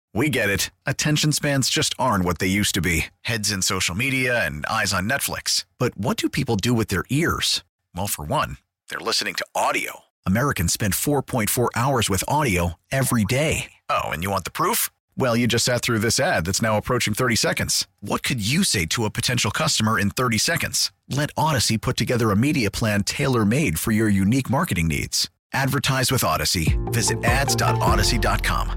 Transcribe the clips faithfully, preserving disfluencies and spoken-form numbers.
We get it. Attention spans just aren't what they used to be. Heads in social media and eyes on Netflix. But what do people do with their ears? Well, for one, they're listening to audio. Americans spend four point four hours with audio every day. Oh, and you want the proof? Well, you just sat through this ad that's now approaching thirty seconds. What could you say to a potential customer in thirty seconds? Let Odyssey put together a media plan tailor-made for your unique marketing needs. Advertise with Odyssey. Visit ads dot odyssey dot com.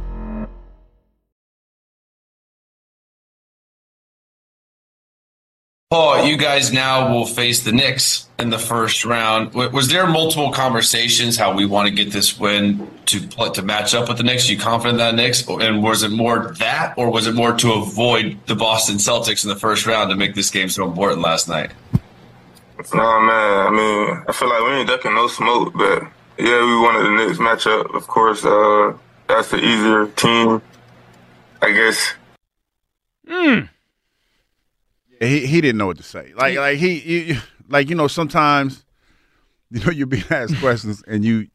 Paul, you guys now will face the Knicks in the first round. Was there multiple conversations how we want to get this win to to match up with the Knicks? Are you confident in that Knicks? And was it more that, or was it more to avoid the Boston Celtics in the first round to make this game so important last night? Nah, man. I mean, I feel like we ain't ducking no smoke, but yeah, we wanted the Knicks matchup. Of course, uh, that's the easier team, I guess. Hmm. He he didn't know what to say. Like like he you, like you know sometimes you know you're being asked questions and you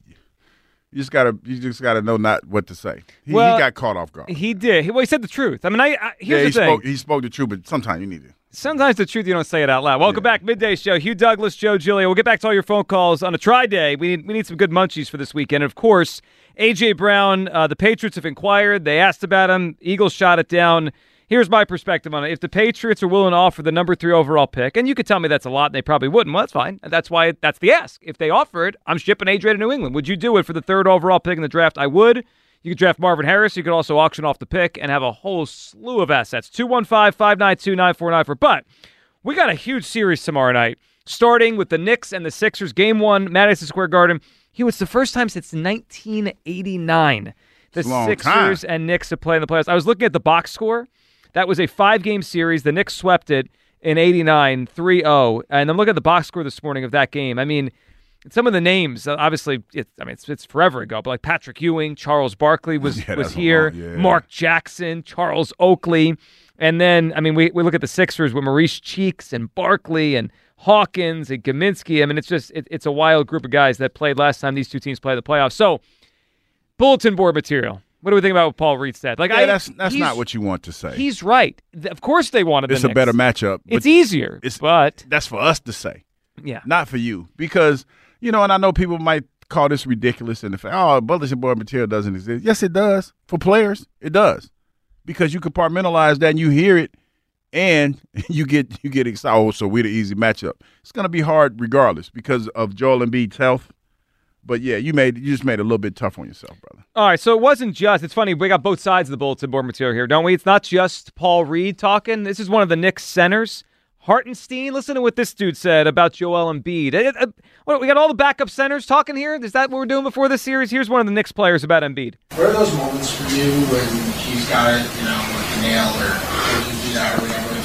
you just gotta you just gotta know not what to say. He, well, he got caught off guard. He did. He, well, he said the truth. I mean, I, I here's yeah, he the thing. Spoke, he spoke the truth, but sometimes you need to. Sometimes the truth you don't say it out loud. Welcome yeah. back, Midday Show. Hugh Douglas, Joe Giglio. We'll get back to all your phone calls on a try day. We need we need some good munchies for this weekend. And of course, A J Brown. Uh, the Patriots have inquired. They asked about him. Eagles shot it down. Here's my perspective on it. If the Patriots are willing to offer the number three overall pick, and you could tell me that's a lot, and they probably wouldn't, well, that's fine. That's why that's the ask. If they offer it, I'm shipping A J to New England. Would you do it for the third overall pick in the draft? I would. You could draft Marvin Harris. You could also auction off the pick and have a whole slew of assets. two one five, five nine two, nine four nine four. But we got a huge series tomorrow night, starting with the Knicks and the Sixers. Game one, Madison Square Garden. Hugh, it's the first time since nineteen eighty-nine the Sixers time. and Knicks have played in the playoffs. I was looking at the box score. That was a five-game series. The Knicks swept it in eighty-nine, three oh. And I'm looking at the box score this morning of that game. I mean, some of the names, obviously, it's, I mean, it's, it's forever ago, but like Patrick Ewing, Charles Barkley was, yeah, was here, yeah. Mark Jackson, Charles Oakley. And then, I mean, we, we look at the Sixers with Maurice Cheeks and Barkley and Hawkins and Kaminsky. I mean, it's just, it, it's a wild group of guys that played last time these two teams played the playoffs. So, bulletin board material. What do we think about what Paul Reed said? Like, yeah, I, that's that's not what you want to say. He's right. Of course they wanted the It's a Knicks. better matchup. It's easier, it's, but that's for us to say. Yeah. Not for you. Because, you know, and I know people might call this ridiculous and the fact, oh, bulletin board material doesn't exist. Yes, it does. For players, it does. Because you compartmentalize that and you hear it and you get you get excited. Oh, so we're the easy matchup. It's going to be hard regardless because of Joel Embiid's health. But, yeah, you made you just made it a little bit tough on yourself, brother. All right, so it wasn't just – it's funny, we got both sides of the bulletin board material here, don't we? It's not just Paul Reed talking. This is one of the Knicks centers, Hartenstein. Listen to what this dude said about Joel Embiid. Uh, uh, what, we got all the backup centers talking here? Is that what we're doing before this series? Here's one of the Knicks players about Embiid. What are those moments for you when he's got it, you know, like a nail or do that or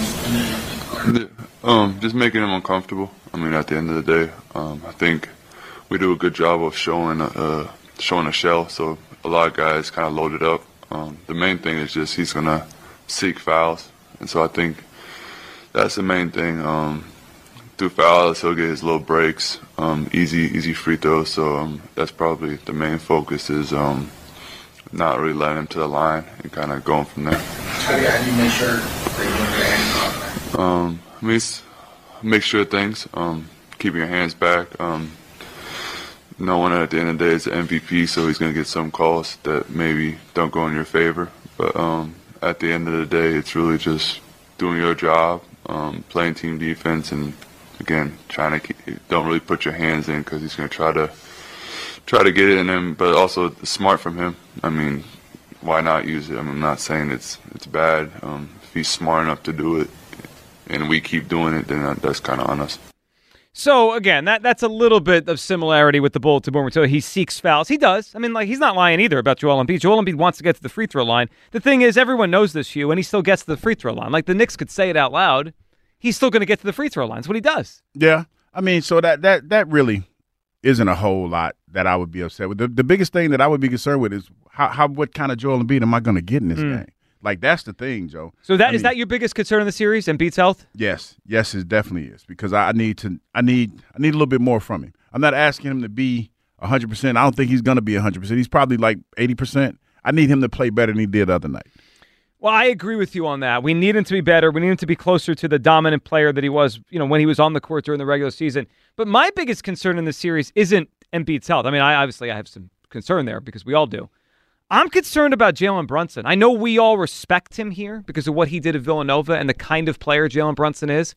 whatever? Um, just making him uncomfortable. I mean, at the end of the day, um, I think – we do a good job of showing uh, showing a shell, so a lot of guys kind of load it up. Um, the main thing is just he's going to seek fouls, and so I think that's the main thing. Um, through fouls, he'll get his little breaks, um, easy easy free throws, so um, that's probably the main focus is um, not really letting him to the line and kind of going from there. How do you, how do you make sure that you don't get hands off? Um, I mean, it's make sure things, um, keeping your hands back, um, knowing at the end of the day it's an M V P, so he's going to get some calls that maybe don't go in your favor. But um, at the end of the day, it's really just doing your job, um, playing team defense, and again, trying to keep, don't really put your hands in because he's going to try to try to get it in him. But also smart from him. I mean, why not use it? I mean, I'm not saying it's it's bad. Um, if he's smart enough to do it, and we keep doing it, then that's kind of on us. So, again, that that's a little bit of similarity with the bulletin board material. He seeks fouls. He does. I mean, like, he's not lying either about Joel Embiid. Joel Embiid wants to get to the free throw line. The thing is, everyone knows this, Hugh, and he still gets to the free throw line. Like, the Knicks could say it out loud. He's still going to get to the free throw line. That's what he does. Yeah. I mean, so that that that really isn't a whole lot that I would be upset with. The, the biggest thing that I would be concerned with is how, how what kind of Joel Embiid am I going to get in this mm. game? Like, that's the thing, Joe. So that I is mean, that your biggest concern in the series, Embiid's health? Yes, yes, it definitely is because I need to. I need. I need a little bit more from him. I'm not asking him to be one hundred percent. I don't think he's going to be one hundred percent. He's probably like eighty percent. I need him to play better than he did the other night. Well, I agree with you on that. We need him to be better. We need him to be closer to the dominant player that he was, you know, when he was on the court during the regular season. But my biggest concern in this series isn't Embiid's health. I mean, I obviously I have some concern there because we all do. I'm concerned about Jalen Brunson. I know we all respect him here because of what he did at Villanova and the kind of player Jalen Brunson is.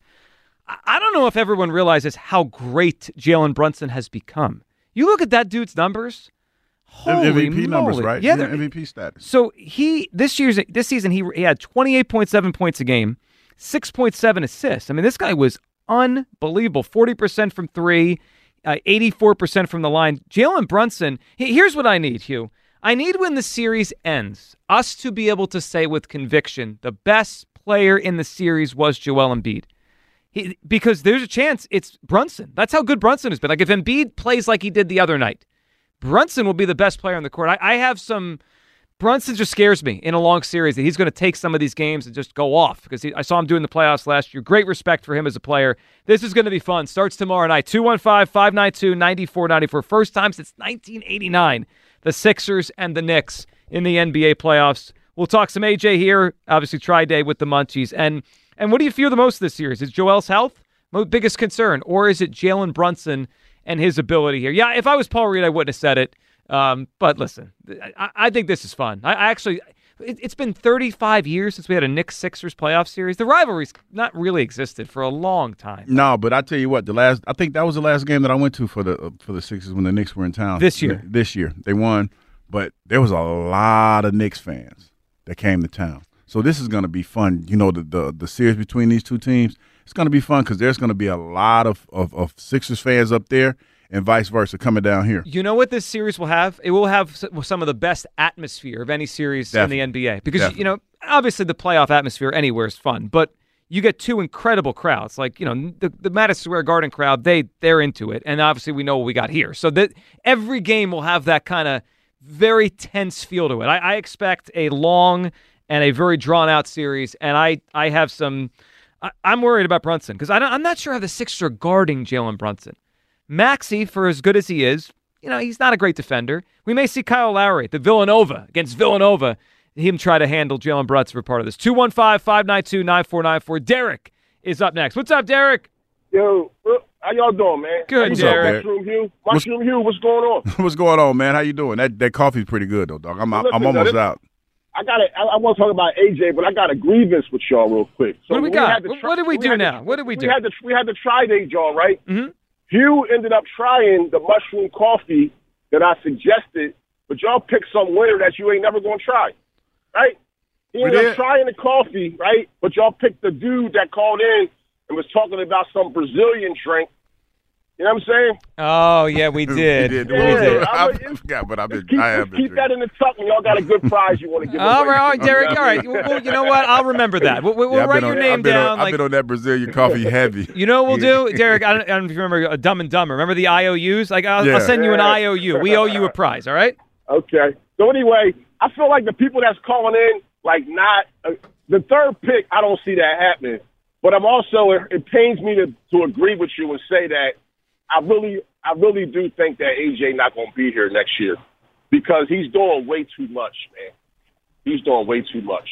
I don't know if everyone realizes how great Jalen Brunson has become. You look at that dude's numbers. Holy M V P moly. numbers, right? Yeah, yeah, M V P status. So he this year's this season he, he had twenty-eight point seven points a game, six point seven assists. I mean, this guy was unbelievable. forty percent from three, uh, eighty-four percent from the line. Jalen Brunson. Here's what I need, Hugh. I need when the series ends, us to be able to say with conviction the best player in the series was Joel Embiid. He, because there's a chance it's Brunson. That's how good Brunson has been. Like if Embiid plays like he did the other night, Brunson will be the best player on the court. I, I have some – Brunson just scares me in a long series that he's going to take some of these games and just go off because he, I saw him doing the playoffs last year. Great respect for him as a player. This is going to be fun. Starts tomorrow night. two one five, five nine two, nine four nine four. First time since nineteen eighty-nine. The Sixers and the Knicks in the N B A playoffs. We'll talk some A J here. Obviously, Tri-Day with the Munchies. And and what do you fear the most this series? Is Joel's health my biggest concern? Or is it Jalen Brunson and his ability here? Yeah, if I was Paul Reed, I wouldn't have said it. Um, but listen, I, I think this is fun. I, I actually, it, it's been thirty-five years since we had a Knicks-Sixers playoff series. The rivalry's not really existed for a long time. No, but I tell you what, the last I think that was the last game that I went to for the uh, for the Sixers when the Knicks were in town this year. This year they won, but there was a lot of Knicks fans that came to town. So this is going to be fun. You know, the the, the series between these two teams, it's going to be fun because there's going to be a lot of, of of Sixers fans up there. And vice versa, coming down here. You know what this series will have? It will have some of the best atmosphere of any series Definitely. in the N B A. Because, Definitely. you know, obviously the playoff atmosphere anywhere is fun. But you get two incredible crowds. Like, you know, the, the Madison Square Garden crowd, they, they're into it. And obviously we know what we got here. So that every game will have that kind of very tense feel to it. I, I expect a long and a very drawn-out series. And I, I have some I, – I'm worried about Brunson. Because I'm not sure how the Sixers are guarding Jalen Brunson. Maxey, for as good as he is, you know, he's not a great defender. We may see Kyle Lowry at the Villanova against Villanova, him try to handle Jalen Brunson for part of this. two one five, five nine two, nine four nine four. Derek is up next. What's up, Derek? Yo, how y'all doing, man? Good, what's Derek. Up, Mushroom Hugh, Mushroom Hugh, what's going on? What's going on, man? How you doing? That that coffee's pretty good, though, dog. I'm Listen, I'm almost this, out. I got I, I want to talk about A J, but I got a grievance with y'all real quick. So what do we we got? Tri- what did we, we do now? The, what did we do? We had the we had the Tri-Day, John, right? Mm-hmm. Hugh ended up trying the mushroom coffee that I suggested, but y'all picked some winner that you ain't never going to try, right? He ended up trying the coffee, right? But y'all picked the dude that called in and was talking about some Brazilian drink. You know what I'm saying? Oh, yeah, we did. we did. Yeah, we did. I, I forgot, but I've been, keep, I have been keep that in the tuck when y'all got a good prize you want to give away. All right, all right, Derek. All right. Well, you know what? I'll remember that. We'll, we'll yeah, write on, your name I've been down. On, like, I've been on that Brazilian coffee heavy. You know what we'll do, Derek? I don't, I don't know if you remember uh, Dumb and Dumber. Remember the I O Us? Like, I'll, yeah. I'll send you an Yeah. I O U. We owe you a prize, all right? Okay. So anyway, I feel like the people that's calling in, like not uh, the third pick, I don't see that happening. But I'm also, it, it pains me to, to agree with you and say that I really, I really do think that A J not going to be here next year because he's doing way too much, man. He's doing way too much.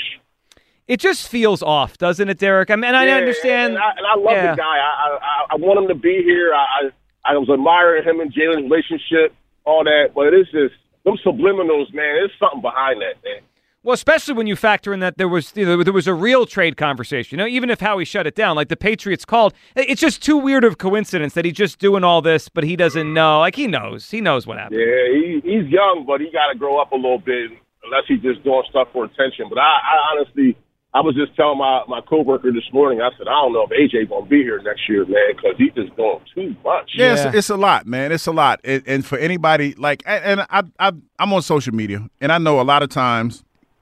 It just feels off, doesn't it, Derek? I mean, I yeah, understand. And I, and I love yeah. the guy. I, I, I want him to be here. I, I, I was admiring him and Jalen's relationship, all that. But it's just them subliminals, man. There's something behind that, man. Well, especially when you factor in that there was you know, there was a real trade conversation. You know, even if Howie shut it down, like the Patriots called, it's just too weird of a coincidence that he's just doing all this, but he doesn't know. Like he knows, he knows what happened. Yeah, he, he's young, but he got to grow up a little bit, unless he's just doing stuff for attention. But I, I honestly, I was just telling my my coworker this morning. I said, I don't know if A J gonna be here next year, man, because he's just doing too much. Yeah, Yeah. It's, it's a lot, man. It's a lot, and, and for anybody like, and I, I, I'm on social media, and I know a lot of times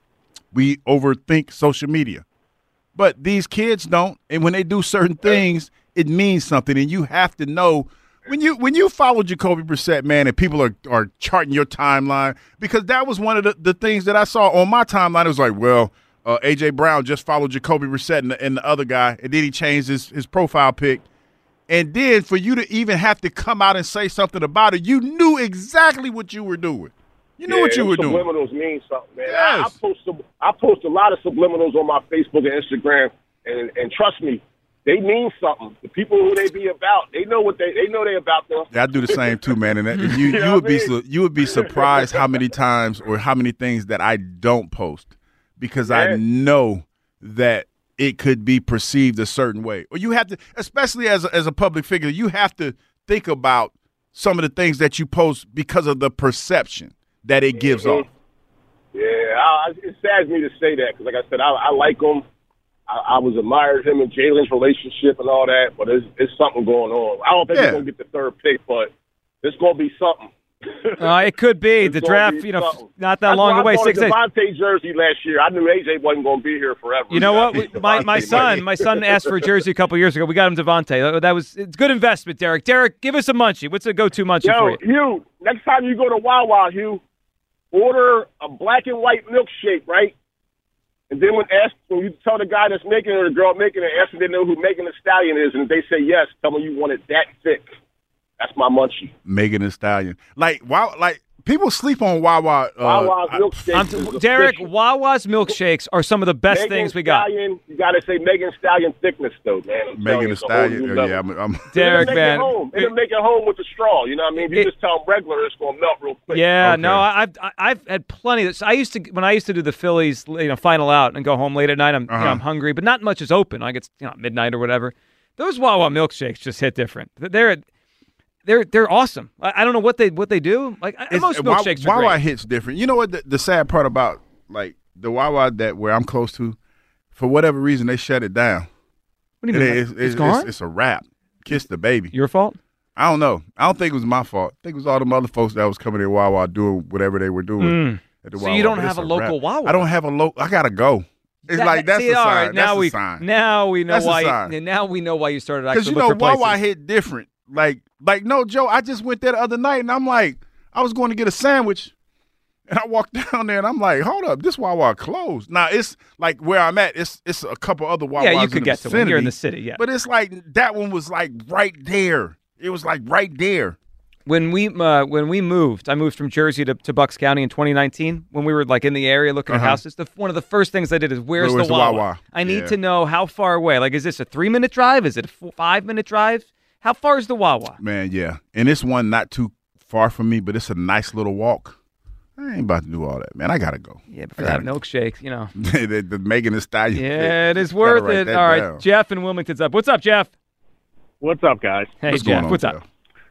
we overthink social media, but these kids don't. And when they do certain things, it means something. And you have to know when you when you follow Jacoby Brissett, man, and people are, are charting your timeline, because that was one of the, the things that I saw on my timeline. It was like, well, uh, A J Brown just followed Jacoby Brissett and the, and the other guy, and then he changed his, his profile pic. And then for you to even have to come out and say something about it, you knew exactly what you were doing. You knew yeah, what you were doing. Subliminals mean something, man. Yes. I, I post sub- I post a lot of subliminals on my Facebook and Instagram, and and trust me, they mean something. The people who they be about, they know what they they know they about them. Yeah, I do the same too, man. And that, you You you know would what I be mean? su- you would be surprised how many times or how many things that I don't post because I Yeah. know that it could be perceived a certain way. Or you have to, especially as a, as a public figure, you have to think about some of the things that you post because of the perception that it gives Mhm. off. Yeah, I, it saddens me to say that because, like I said, I, I like him. I, I was admired him and Jalen's relationship and all that, but there's, there's something going on. I don't think Yeah. he's going to get the third pick, but it's going to be something. Uh, it could be. It's The gonna draft, be you know, f- something. not that That's long why away. I bought Six a days. Devontae jersey last year. I knew A J wasn't going to be here forever. You know I what? think We- My Devontae my might son, be- my son asked for a jersey a couple years ago. We got him Devontae. That was it's good investment, Derek. Derek, give us a munchie. What's a go-to munchie Yo, for you? Hugh, next time you go to Wawa, Hugh, order a black and white milkshake, right? And then when asked, when you tell the guy that's making it or the girl making it, ask them they know who Megan Thee Stallion is, and if they say yes, tell them you want it that thick. That's my munchie. Megan Thee Stallion. Like, wow, like people sleep on Wawa. Uh, Wawa's I- milkshake. I'm is t- Derek, official. Wawa's milkshakes are some of the best Megan things we got. Stallion, you got to say Megan Thee Stallion thickness, though, man. I'm telling Megan you, Thee it's a whole new Stallion. level. Yeah, I'm, I'm Derek, It'll make man. It home. It'll make it home with the straw. You know what I mean? If you It- just tell them regular, it's going to melt real quick. Yeah, Okay. no, I- I've I- I've had plenty of this. I used to when I used to do the Phillies, you know, final out and go home late at night. I'm you Uh-huh. know, I'm hungry, but not much is open. Like it's you know midnight or whatever. Those Wawa milkshakes just hit different. They're they're they're awesome. I, I don't know what they what they do. Like I- It's- most Wa- milkshakes are Wawa great. hits different. You know what? The, the sad part about like the Wawa that where I'm close to, for whatever reason, they shut it down. What do you It- mean? it's, it's, it's, gone. It's, it's a wrap. Kiss the baby. Your fault. I don't know. I don't think it was my fault. I think it was all them other folks that was coming to Wawa doing whatever they were doing Mm. at the So Wawa. you don't But have it's a local wrap. Wawa? I don't have a local. I gotta go. It's That- like that's see, a sign. all right, now that's we a sign. now we know That's a why. sign. Now we know why you started Because actually you know look for Wawa places. hit different. Like like no Joe. I just went there the other night and I'm like, I was going to get a sandwich, and I walked down there and I'm like, hold up, this Wawa closed. Now it's like where I'm at. It's it's a couple other Wawas. Yeah, you in could the get to one. You're in vicinity, the city, yeah. But it's like that one was like right there. It was like right there. When we uh, when we moved, I moved from Jersey to, to Bucks County in twenty nineteen. When we were like in the area looking Uh-huh. at houses, the, one of the first things I did is where's, Where's the the Wawa? Wawa? I need Yeah. to know how far away. Like, is this a three minute drive? Is it a four, five minute drive? How far is the Wawa? Man, yeah. And it's one not too far from me, but it's a nice little walk. I ain't about to do all that, man. I gotta go. Yeah, but for I that gotta milkshake, you know. go. the, the Megan Thee Stallion. Yeah, it is Gotta worth write it. that All right, down. Jeff in Wilmington's up. What's up, Jeff? What's up, guys? Hey, What's Jeff. going on, What's Jeff? up?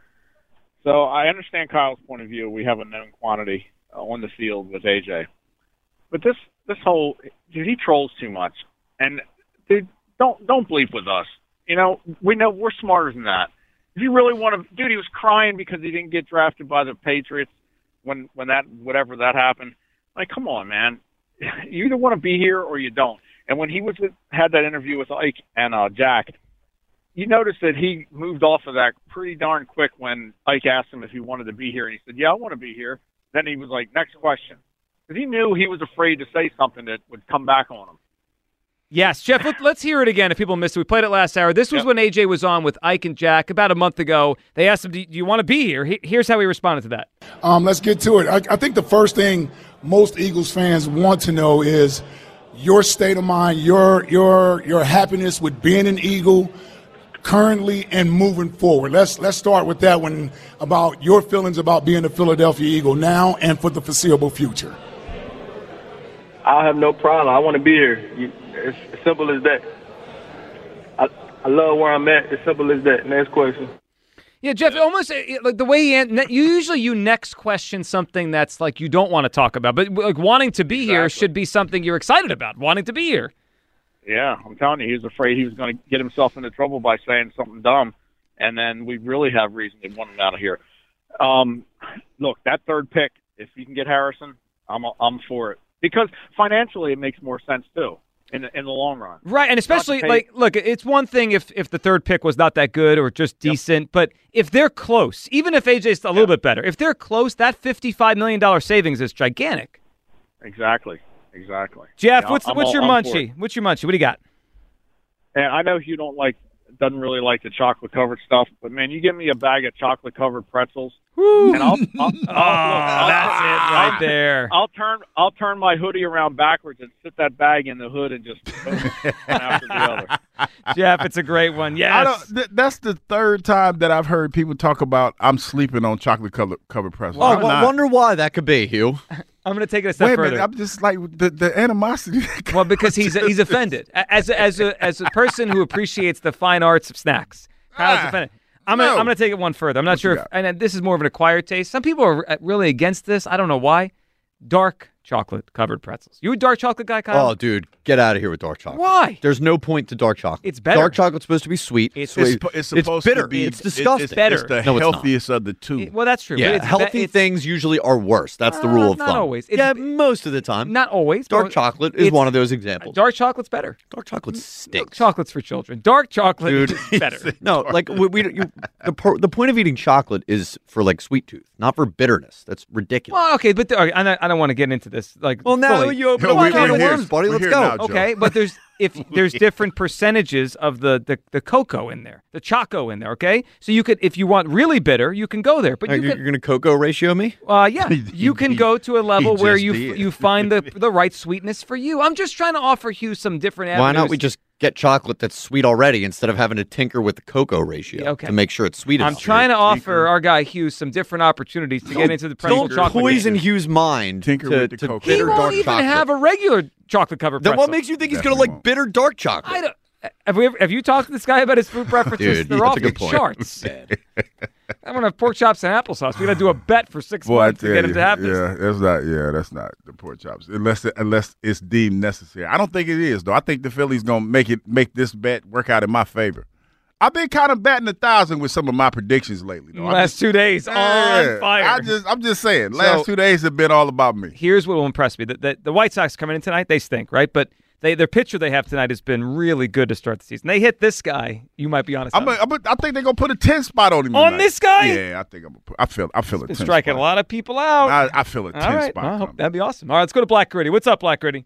So I understand Kyle's point of view. We have a known quantity uh, on the field with A J, but this this whole dude, he trolls too much. And dude, don't don't bleep with us. You know, we know we're smarter than that. If you really want to, dude, he was crying because he didn't get drafted by the Patriots when when that whatever that happened. Like, come on, man. You either want to be here or you don't. And when he was had that interview with Ike and uh, Jack, you notice that he moved off of that pretty darn quick when Ike asked him if he wanted to be here, and he said, "Yeah, I want to be here." Then he was like, "Next question," because he knew he was afraid to say something that would come back on him. Yes, Jeff, let, let's hear it again if people missed it. We played it last hour. This was Yep. when A J was on with Ike and Jack about a month ago. They asked him, do you want to be here? He, here's how he responded to that. Um, let's get to it. I, I think the first thing most Eagles fans want to know is your state of mind, your your your happiness with being an Eagle currently and moving forward. Let's let's start with that one about your feelings about being a Philadelphia Eagle now and for the foreseeable future. I have no problem. I want to be here. You, it's as simple as that. I, I love where I'm at. As simple as that. Next question. Yeah, Jeff, almost uh, like the way he an- you usually you next question something that's like you don't want to talk about, but like wanting to be here Exactly. should be something you're excited about. Wanting to be here. Yeah, I'm telling you, he was afraid he was going to get himself into trouble by saying something dumb, and then we really have reason to want him out of here. Um, look, that third pick, if you can get Harrison, I'm I'm for it because financially it makes more sense too in in the long run. Right, and especially pay- like look, it's one thing if if the third pick was not that good or just decent, but if they're close, even if A J's a little bit better, if they're close, that fifty-five million dollars savings is gigantic. Exactly, exactly. Jeff, Yeah, what's I'm what's all- your I'm for it. munchie? What's your munchie? What do you got? And I know you don't like, doesn't really like the chocolate covered stuff, but man, you give me a bag of chocolate covered pretzels Woo. And I'll, I'll, oh, I'll, that's I'll, it right there. I'll turn I'll turn my hoodie around backwards and sit that bag in the hood and just boom, one after the other. Jeff, it's a great one. Yes. I don't, th- that's the third time that I've heard people talk about I'm sleeping on chocolate covered, covered pretzels. Oh, I'm I not. wonder why that could be, Hugh. I'm going to take it a step Wait a further. minute, I'm just like the, the animosity. Well, because he's he's offended as a, as a as a person who appreciates the fine arts of snacks. Kyle's Ah, offended. I'm no. gonna I'm gonna take it one further. I'm not What sure you if got? and this is more of an acquired taste. Some people are really against this. I don't know why. Dark chocolate covered pretzels. You a dark chocolate guy, Kyle? Oh, dude, get out of here with dark chocolate. Why? There's no point to dark chocolate. It's better. Dark chocolate's supposed to be sweet. It's- sweet. It's, it's supposed bitter. to be. It's it- disgusting. It's, better. it's the No, it's not. healthiest of the two. Well, that's true. Yeah, but it's healthy be- it's, things usually are worse. That's the Uh, rule of not thumb. always. It's- yeah, most of the time. Not always. Dark but chocolate is it's- one of those examples. Dark chocolate's better. Dark chocolate Milk stinks. chocolate's for children. Dark chocolate Dude, is better. No, like we, we you, the po- the point of eating chocolate is for like sweet tooth, not for bitterness. That's ridiculous. Well, okay, but the, okay, I don't, I don't want to get into this. Like, Well, now fully. you open No, up we- a can we're of here. worms, buddy. We're Let's here go. now, Joe. Okay, but there's if there's different percentages of the, the the cocoa in there, the choco in there. Okay, so you could, if you want really bitter, you can go there. But Are you you, can, you're gonna cocoa ratio me? uh, yeah, you can go to a level he where just you did. you find the the right sweetness for you. I'm just trying to offer Hugh some different avenues. Why not we just get chocolate that's sweet already instead of having to tinker with the cocoa ratio Yeah, okay. to make sure it's sweet I'm enough? trying to offer our guy Hugh some different opportunities to get into the pretzel Don't chocolate. poison game. Hugh's mind Tinker to, with the to cocoa. He bitter won't dark even chocolate. have a regular chocolate covered Then pretzel. what makes you think he's Definitely gonna like won't. bitter dark chocolate? I don't. Have we ever, have you talked to this guy about his food preferences? Dude, They're that's off a good the point. charts. I'm gonna have pork chops and applesauce. We gotta do a bet for six Boy, I months to tell get him you, to have this. yeah, that's not. Yeah, that's not the pork chops. Unless it, unless it's deemed necessary. I don't think it is though. I think the Phillies gonna make it make this bet work out in my favor. I've been kind of batting a thousand with some of my predictions lately. Though. I'm Last just- two days Yeah, on fire. I just, I'm just saying. Last So- two days have been all about me. Here's what will impress me: the, the, the White Sox coming in tonight, they stink, right? But they their pitcher they have tonight has been really good to start the season. They hit this guy. You might be honest. I'm a, I'm a, I think they're gonna put a ten spot on him On tonight. this guy? Yeah, I think I'm. Gonna put, I feel. I feel a been ten striking spot. a lot of people out. I, I feel a ten All right, spot. well, coming. that'd be awesome. All right, let's go to Black Gritty. What's up, Black Gritty?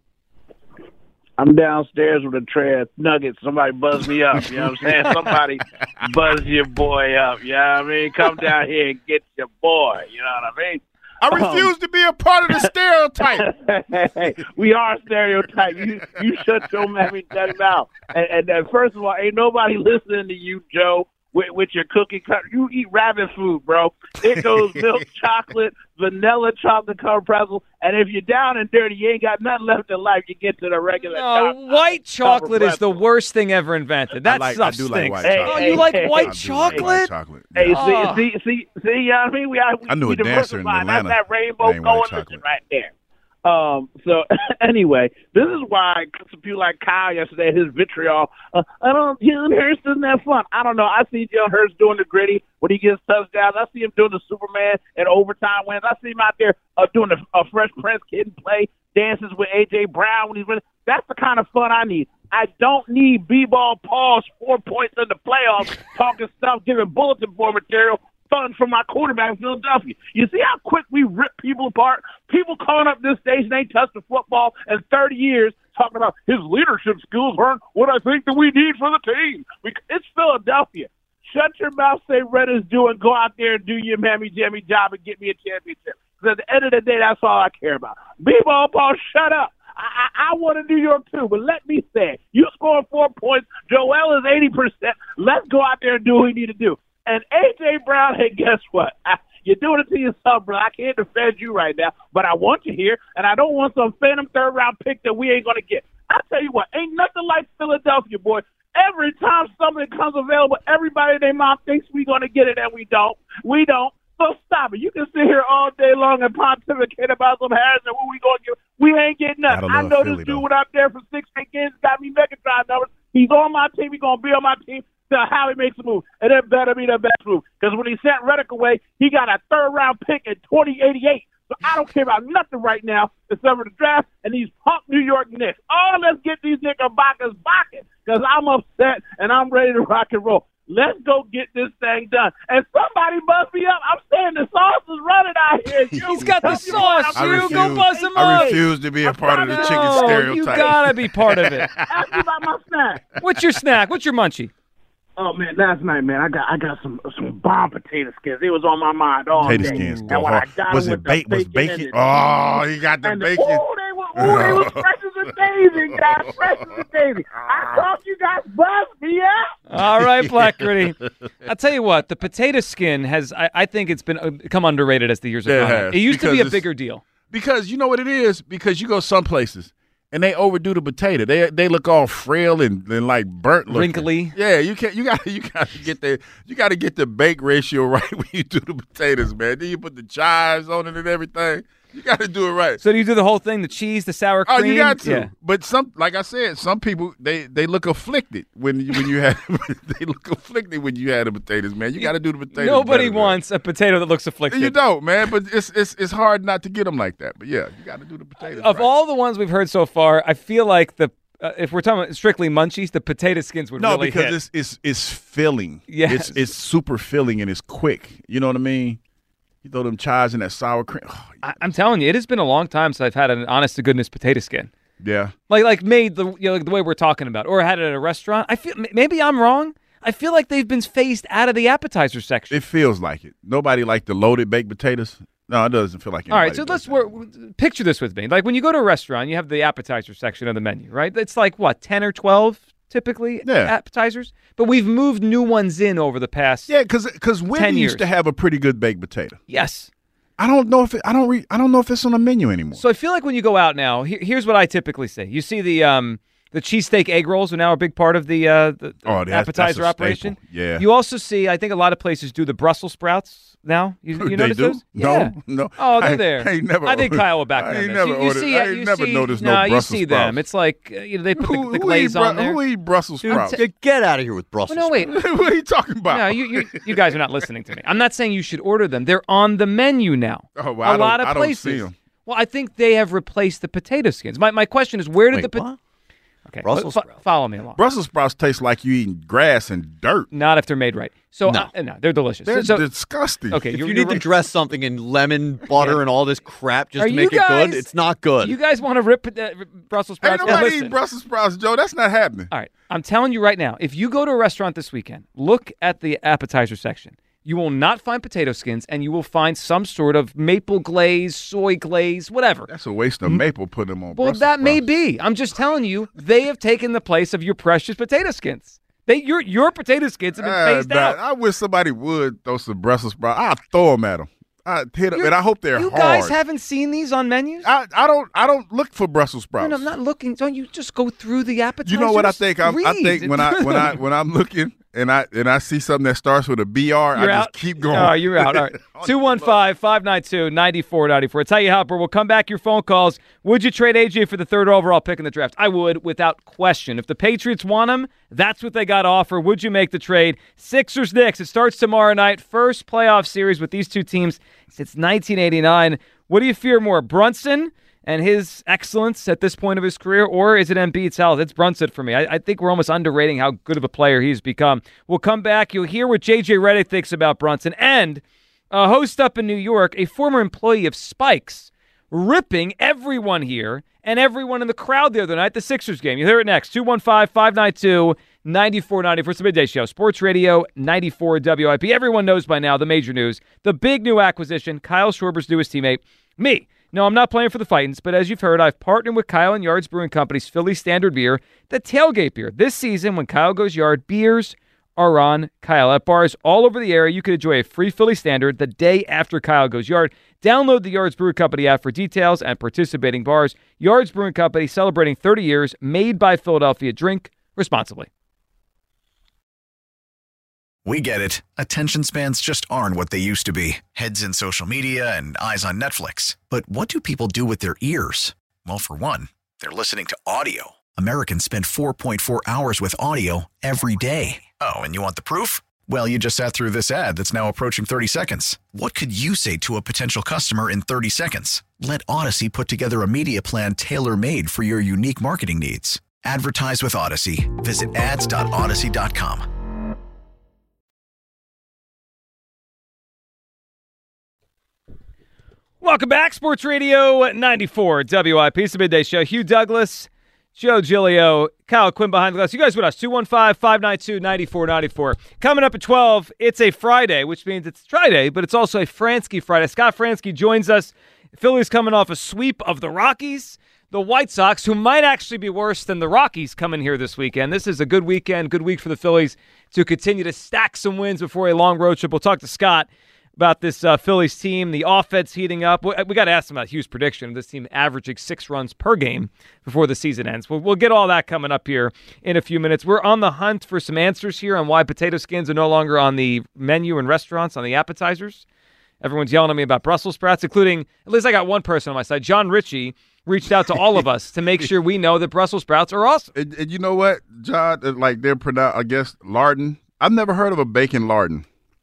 I'm downstairs with a tray of nuggets. Somebody buzz me up. You know what I'm saying? Somebody buzz your boy up. You know what I mean? Come down here and get your boy. You know what I mean? I refuse to be a part of the stereotype. Hey, we are stereotype. You you shut your mammy daddy mouth. And, and, and first of all, ain't nobody listening to you, Joe, with, with your cookie cutter. You eat rabbit food, bro. It goes milk chocolate, vanilla chocolate covered pretzel. And if you're down and dirty, you ain't got nothing left in life. You get to the regular. No, chocolate white chocolate is the pretzel. worst thing ever invented. That I like- stuff I do like stinks. white Hey, chocolate. Oh, hey, you like hey, white I I do like chocolate? white chocolate. Hey, Yeah. Oh. see, see, see, see, you know what I mean? We, we, I knew we a dancer in diversify. Atlanta That's that rainbow named White coalition Chocolate. right there. Um, so anyway, this is why some people like Kyle yesterday, his vitriol. Uh, I don't, Jalen Hurts isn't that fun. I don't know. I see Jalen Hurts doing the gritty when he gets touchdowns. I see him doing the Superman and overtime wins. I see him out there uh, doing a, a Fresh Prince kid and play dances with A J Brown when he's winning. That's the kind of fun I need. I don't need B-ball Paul's four points in the playoffs, talking stuff, giving bulletin board material. Fun from my quarterback in Philadelphia. You see how quick we rip people apart? People calling up this station ain't touched the football in thirty years talking about his leadership skills aren't what I think that we need for the team. We, it's Philadelphia. Shut your mouth, say Red is doing, go out there and do your mammy jammy job and get me a championship. Because at the end of the day, that's all I care about. B-ball Paul, shut up. I, I, I want to New York too, but let me say, you scored four points. Joel is eighty percent. Let's go out there and do what we need to do. And A J Brown, hey, guess what? I, you're doing it to yourself, bro. I can't defend you right now, but I want you here, and I don't want some phantom third-round pick that we ain't going to get. I tell you what, ain't nothing like Philadelphia, boy. Every time something comes available, everybody in their mouth thinks we're going to get it, and we don't. We don't. So stop it. You can sit here all day long and pontificate about some Harrison, what we going to get. We ain't getting nothing. I, love know Philly, this dude though. went out there for six straight games, got me Megatron numbers. He's on my team. He's going to be on my team. To how he makes a move, and it better be the best move. Because when he sent Reddick away, he got a third-round pick in twenty eighty-eight. So I don't care about nothing right now except for the draft and these punk New York Knicks. Oh, let's get these Knickerbockers bocking because I'm upset and I'm ready to rock and roll. Let's go get this thing done. And somebody buzz me up. I'm saying the sauce is running out here. You, He's got the sauce. I You refuse, go buzz him I up. refuse to be a part of the chicken No, stereotype. you gotta be part of it. Ask me about my snack. What's your snack? What's your munchie? Oh man, last night, man, I got I got some some bomb potato skins. It was on my mind all Potato day. skins And go when I hard. got Was them it with ba- the was bacon bacon? and the Oh, cheese you got the and bacon. Oh, they were, ooh, they was fresh as a daisy, guys, fresh as a daisy. I thought you guys buzzed me out. All right, Black Gritty. I'll tell you what, the potato skin has, I, I think it's been uh, become underrated as the years have Yeah, it gone on. has, It used to be because a it's- bigger deal. Because you know what it is? Because you go some places and they overdo the potato. They they look all frail and, and like burnt looking. Wrinkly. Yeah, you can't you gotta you gotta get the you gotta get the bake ratio right when you do the potatoes, man. Then you put the chives on it and everything. You gotta do it right. So do you do the whole thing, the cheese, the sour cream? Oh, you got to. Yeah. But some, like I said, some people they, they look afflicted when you, when you had they look afflicted when you had the potatoes, man. You got to do the potatoes. Nobody better, man. wants a potato that looks afflicted. You don't, man. But it's it's it's hard not to get them like that. But yeah, you got to do the potatoes. Of right. all the ones we've heard so far, I feel like the uh, if we're talking about strictly munchies, the potato skins would no, really because hit. it's it's it's filling. Yes. it's it's super filling and it's quick. You know what I mean? You throw them chives in that sour cream. Oh, I, I'm telling you, it has been a long time since I've had an honest to goodness potato skin. yeah. Like like made the you know like the way we're talking about, or had it at a restaurant. I feel m- maybe I'm wrong. I feel like they've been phased out of the appetizer section. It feels like it. Nobody liked the loaded baked potatoes. No, it doesn't feel like. All right, anybody so does let's that. work, picture this with me. Like when you go to a restaurant, you have the appetizer section of the menu, right? It's like what ten or twelve typically Yeah. appetizers, but we've moved new ones in over the past. Yeah, because because ten Wendy years. used to have a pretty good baked potato. Yes. I don't know if it, I don't re, I don't know if it's on the menu anymore. So I feel like when you go out now, here, here's what I typically see. You see the um the cheesesteak egg rolls are now a big part of the, uh, the Oh, that's- appetizer that's a operation. staple. Yeah. You also see, I think a lot of places do the Brussels sprouts now. You, you They notice do? those? No, Yeah. no. Oh, they're I- there. I ain't never I think ordered- Kyle will back I me ain't on this. never You, you ordered- see, I you ain't never see, noticed no nah, you Brussels see them. sprouts. It's like uh, you know they put Who- the, the who glaze eat Bru- on there. Who eat Brussels Dude, sprouts? t- Get out of here with Brussels Well, no, wait. sprouts. what are you talking about? No, you, you you guys are not listening to me. I'm not saying you should order them. They're on the menu now. Oh, well, a I don't- lot of I don't places. see 'em. Well, I think they have replaced the potato skins. My my question is, where did Wait, the po- what? okay Brussels fo- sprouts. follow me along? Brussels sprouts taste like you eating grass and dirt. Not if they're made right. So No. uh, no, they're delicious. They're so, disgusting. okay, If you're, you you're need to right. dress something in lemon, butter, and all this crap just Are to make you it guys- good, it's not good. You guys want to rip uh, Brussels Ain't sprouts? Now, nobody listen. eating Brussels sprouts, Joe. That's not happening. All right, I'm telling you right now, if you go to a restaurant this weekend, look at the appetizer section. You will not find potato skins, and you will find some sort of maple glaze, soy glaze, whatever. That's a waste of maple putting them on. Well, Brussels that may sprouts. be. I'm just telling you, they have taken the place of your precious potato skins. They, your your potato skins have been Ah, phased nah, out. I wish somebody would throw some Brussels sprouts. I'll throw them at them. I hit them, You're- and I hope they're you hard. guys haven't seen these on menus? I, I don't I don't look for Brussels No, sprouts. no, I'm not looking. Don't you just go through the appetizers? You know what I think? I'm, I Read. think when I when I when I'm looking and I and I see something that starts with a B R, You're I out. just keep going. Oh, you're out. All right. two one five, five nine two, nine four nine four. Tell you Hopper, we'll come back your phone calls. Would you trade A J for the third overall pick in the draft? I would, without question. If the Patriots want him, that's what they got to offer. Would you make the trade? Sixers Knicks. It starts tomorrow night. First playoff series with these two teams since nineteen eighty-nine. What do you fear more, Brunson and his excellence at this point of his career, or is it Embiid's health? It's Brunson for me. I, I think we're almost underrating how good of a player he's become. We'll come back. You'll hear what J J Redick thinks about Brunson, and a host up in New York, a former employee of Spikes, ripping everyone here and everyone in the crowd the other night at the Sixers game. You'll hear it next. two one five, five nine two, nine four nine four. It's the Midday Show. Sports Radio ninety-four W I P. Everyone knows by now the major news. The big new acquisition, Kyle Schwarber's newest teammate, me. No, I'm not playing for the Titans, but as you've heard, I've partnered with Kyle and Yards Brewing Company's Philly Standard Beer, the tailgate beer. This season, when Kyle goes yard, beers are on Kyle. At bars all over the area, you can enjoy a free Philly Standard the day after Kyle goes yard. Download the Yards Brewing Company app for details and participating bars. Yards Brewing Company, celebrating thirty years, made by Philadelphia. Drink responsibly. We get it. Attention spans just aren't what they used to be. Heads in social media and eyes on Netflix. But what do people do with their ears? Well, for one, they're listening to audio. Americans spend four point four hours with audio every day. Oh, and you want the proof? Well, you just sat through this ad that's now approaching thirty seconds. What could you say to a potential customer in thirty seconds? Let Odyssey put together a media plan tailor-made for your unique marketing needs. Advertise with Odyssey. Visit ads dot odyssey dot com. Welcome back, Sports Radio ninety-four W I P. It's the Midday Show. Hugh Douglas, Joe Giglio, Kyle Quinn behind the glass. You guys with us, two one five, five nine two, nine four nine four. Coming up at twelve, it's a Friday, which means it's Friday, but it's also a Fransky Friday. Scott Fransky joins us. Phillies coming off a sweep of the Rockies. The White Sox, who might actually be worse than the Rockies, coming here this weekend. This is a good weekend, good week for the Phillies to continue to stack some wins before a long road trip. We'll talk to Scott about this uh, Phillies team, the offense heating up. We, we got to ask him about Hugh's prediction of this team averaging six runs per game before the season ends. We'll, we'll get all that coming up here in a few minutes. We're on the hunt for some answers here on why potato skins are no longer on the menu in restaurants, on the appetizers. Everyone's yelling at me about Brussels sprouts, including, at least I got one person on my side, John Ritchie, reached out to all of us to make sure we know that Brussels sprouts are awesome. And, and you know what, John? Like they're pronounced, I guess, lardon. I've never heard of a bacon lardon,